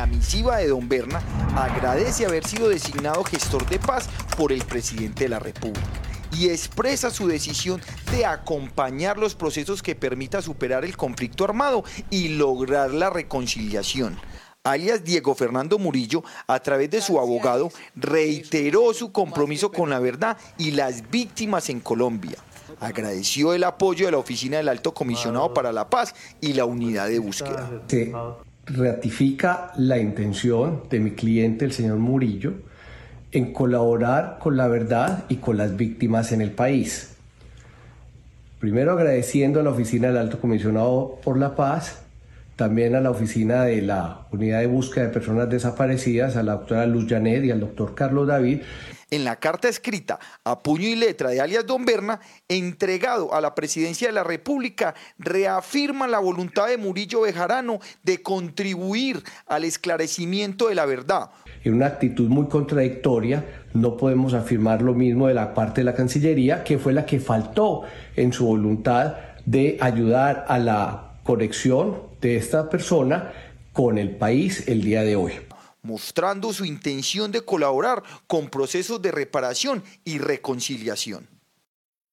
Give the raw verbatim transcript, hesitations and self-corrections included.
la misiva de don Berna, agradece haber sido designado gestor de paz por el presidente de la República y expresa su decisión de acompañar los procesos que permita superar el conflicto armado y lograr la reconciliación. Alias Diego Fernando Murillo, a través de su abogado, reiteró su compromiso con la verdad y las víctimas en Colombia. Agradeció el apoyo de la Oficina del Alto Comisionado para la Paz y la Unidad de Búsqueda. Se ratifica la intención de mi cliente, el señor Murillo, en colaborar con la verdad y con las víctimas en el país. Primero agradeciendo a la Oficina del Alto Comisionado por la Paz, también a la Oficina de la Unidad de Búsqueda de Personas Desaparecidas, a la doctora Luz Janet y al doctor Carlos David. En la carta escrita a puño y letra de alias don Berna, entregado a la Presidencia de la República, reafirma la voluntad de Murillo Bejarano de contribuir al esclarecimiento de la verdad. En una actitud muy contradictoria, no podemos afirmar lo mismo de la parte de la Cancillería, que fue la que faltó en su voluntad de ayudar a la conexión de esta persona con el país el día de hoy, mostrando su intención de colaborar con procesos de reparación y reconciliación.